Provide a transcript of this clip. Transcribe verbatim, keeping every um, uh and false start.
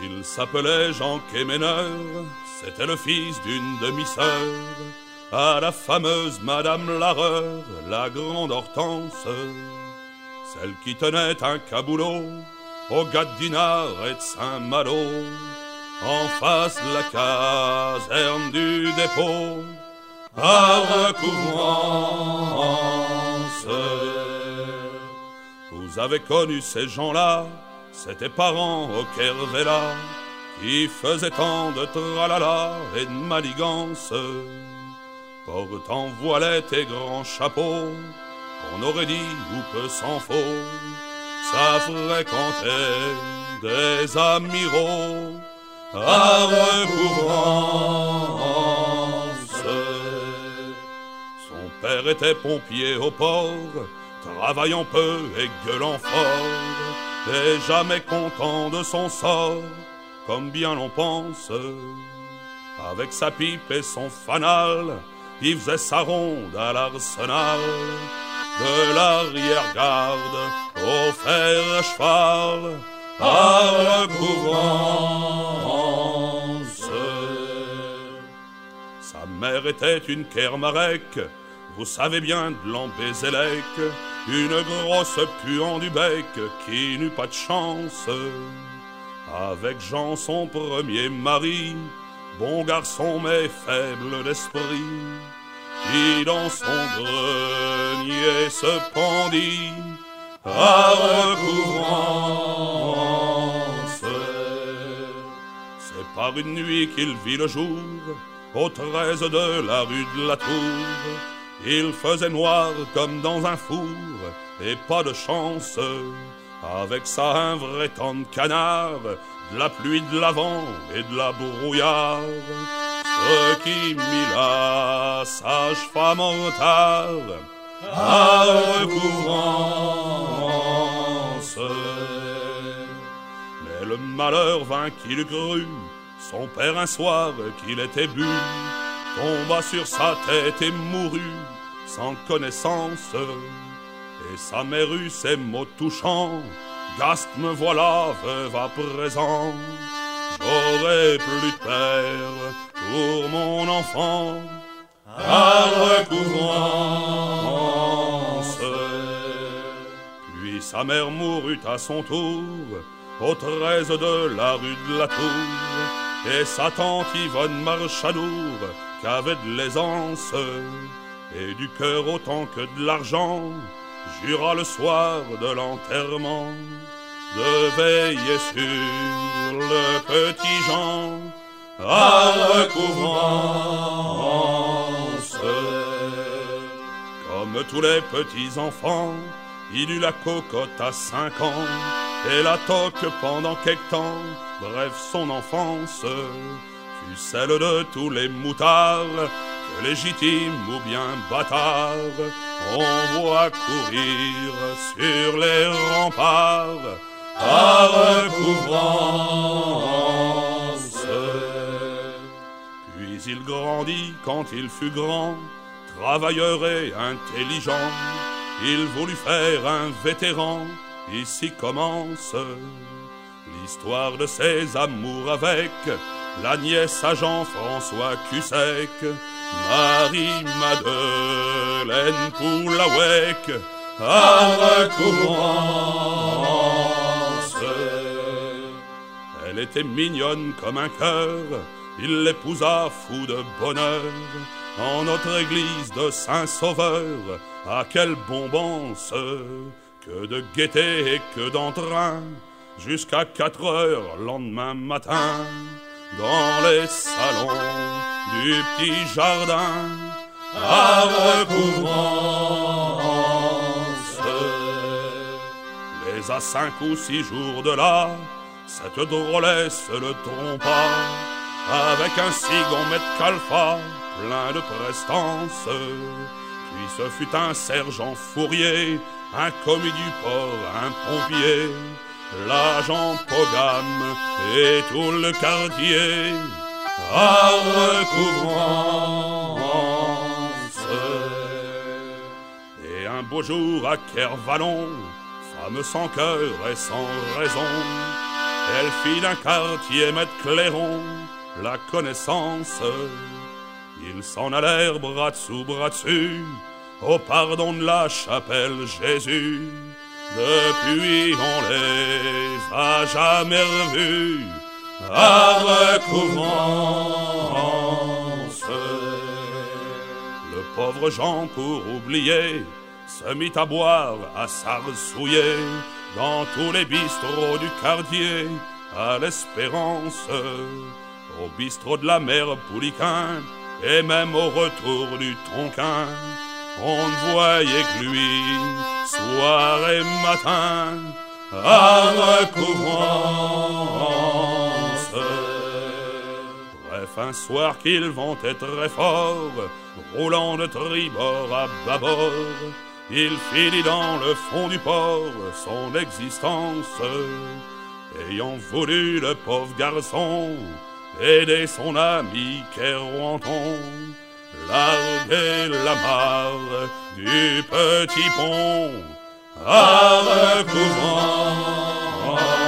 Il s'appelait Jean Quéméneur, c'était le fils d'une demi-sœur à la fameuse Madame Larreur, la grande Hortense, celle qui tenait un caboulot au gars de Dinard et de Saint-Malo, en face de la caserne du dépôt, à Recouvrance. Vous avez connu ces gens-là, c'étaient parents au Kervella, qui faisaient tant de tralala et de manigance, portant voilettes et grands chapeaux, qu'on aurait dit ou peu s'en faut, ça fréquentait des amiraux à Recouvrance. Son père était pompier au port, travaillant peu et gueulant fort, et jamais content de son sort, comme bien l'on pense. Avec sa pipe et son fanal, il faisait sa ronde à l'arsenal, de l'arrière-garde au fer à cheval, à Recouvrance. Sa mère était une Kermarec, vous savez bien de l'Ambézélec, une grosse puant du bec qui n'eut pas de chance. Avec Jean son premier mari, bon garçon mais faible d'esprit, qui dans son grenier se pendit à Recouvrance. C'est par une nuit qu'il vit le jour, au treize de la rue de la Tour. Il faisait noir comme dans un four, et pas de chance. Avec ça un vrai temps de canard, de la pluie, de la vent et de la brouillard, ce qui mit la sage-femme en retard à Recouvrance. Mais le malheur vint qu'il eût cru, son père un soir qu'il était bu, tomba sur sa tête et mourut sans connaissance. Et sa mère eut ces mots touchants: Gaste, me voilà veuve à présent, j'aurai plus de père pour mon enfant à Recouvrance. Puis sa mère mourut à son tour au treize de la rue de la Tour, et sa tante Yvonne Marchadour, qu'avait de l'aisance et du cœur autant que de l'argent, jura le soir de l'enterrement de veiller sur le petit Jean à Recouvrance. Comme tous les petits enfants, il eut la cocotte à cinq ans et la toque pendant quelque temps. Bref, son enfance fut celle de tous les moutards que, légitimes ou bien bâtards, on voit courir sur les remparts à Recouvrance. Puis il grandit quand il fut grand, travailleur et intelligent. Il voulut faire un vétéran, ici commence l'histoire de ses amours avec la nièce à Jean-François Cussec, Marie-Madeleine Poulavec à Recouvrance. Elle était mignonne comme un cœur, il l'épousa fou de bonheur en notre église de Saint-Sauveur. Ah, quelle bombance, que de gaieté et que d'entrain, jusqu'à quatre heures lendemain matin, dans les salons du petit jardin à Recouvrance. Mais à cinq ou six jours de là, cette drôlesse le trompa avec un sigon maître calfa plein de prestance. Puis ce fut un sergent Fourier, un commis du port, un pompier, l'agent Pogam et tout le quartier à Recouvrance. Et un beau jour à Kervallon, femme sans cœur et sans raison, Elle fit d'un quartier maître Clairon la connaissance. Ils s'en allèrent bras dessous, bras dessus, au pardon de la chapelle Jésus. Depuis on les a jamais revus à Recouvrance. Le pauvre Jean, pour oublier, se mit à boire, à s'arsouiller dans tous les bistrots du quartier, à l'Espérance, au bistrot de la mère Pouliquin, et même au retour du Tonquin. On ne voyait que lui, soir et matin, à Recouvrance. Bref, un soir qu'ils vont être très forts, roulant de tribord à bâbord, il finit dans le fond du port son existence. Ayant voulu, le pauvre garçon, aider son ami Kerouanton, larguer la mare du petit pont à Recouvrance.